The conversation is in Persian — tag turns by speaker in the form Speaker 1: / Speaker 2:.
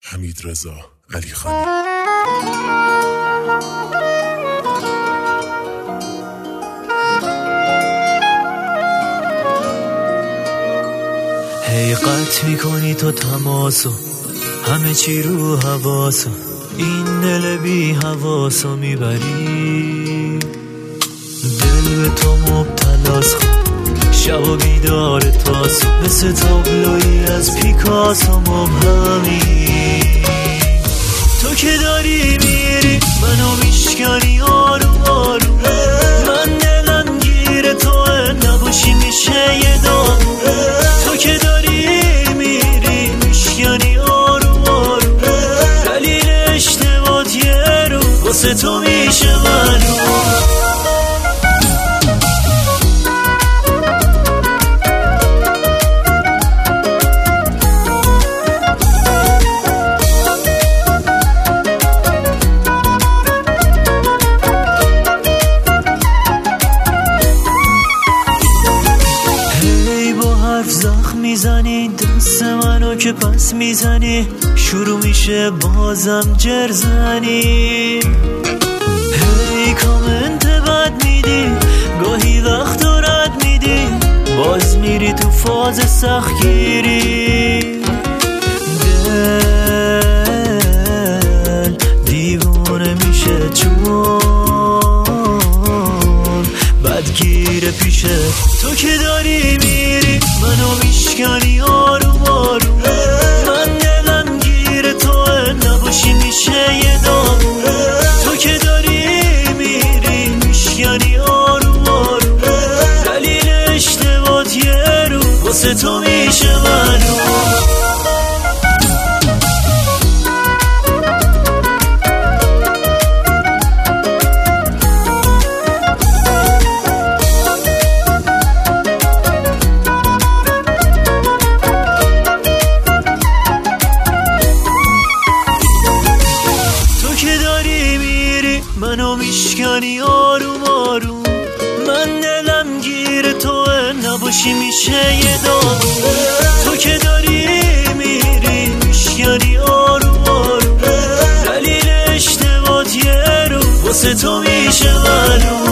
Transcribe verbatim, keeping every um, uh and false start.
Speaker 1: حمیدرضا علیخانی.
Speaker 2: هی قطع میکنی تو تماسو، همه چی رو حواسو، این دل بی حواسو میبری. دل به تو مبتلاس، شب و بیدار تاسو، مثل تابلوی از پیکاسو مبهمی. تو که داری میری منو میشکنی آروم آروم، من دلم گیر توه نباشی میشه یه دامونه. تو که داری میری میشکنی آروم آروم، دلیل اشتباهت یه رو واسه تو میشه معلوم. زخم میزنی دست منو که پس میزنی، شروع میشه بازم جرزنی. هی کامنت بد میدی، گاهی وقت رد میدی، باز میری تو فاز سختگیری. دل دیوانه میشه چون بدگیره پیشه. تو که داری میری منو میشکنی آروم آروم، من دلم گیر توه نباشی میشه یه دامونه. تو که داری میری میشکنی آروم آروم، دلیل اشتباهت یه رو واسه تو میشه معلوم. منو میشکنی آروم آروم، من دلم گیر توه نباشی میشه یه دامونه. تو که داری میری میشکنی آروم آروم، دلیل اشتباهت یه رو واسه تو میشه معلوم.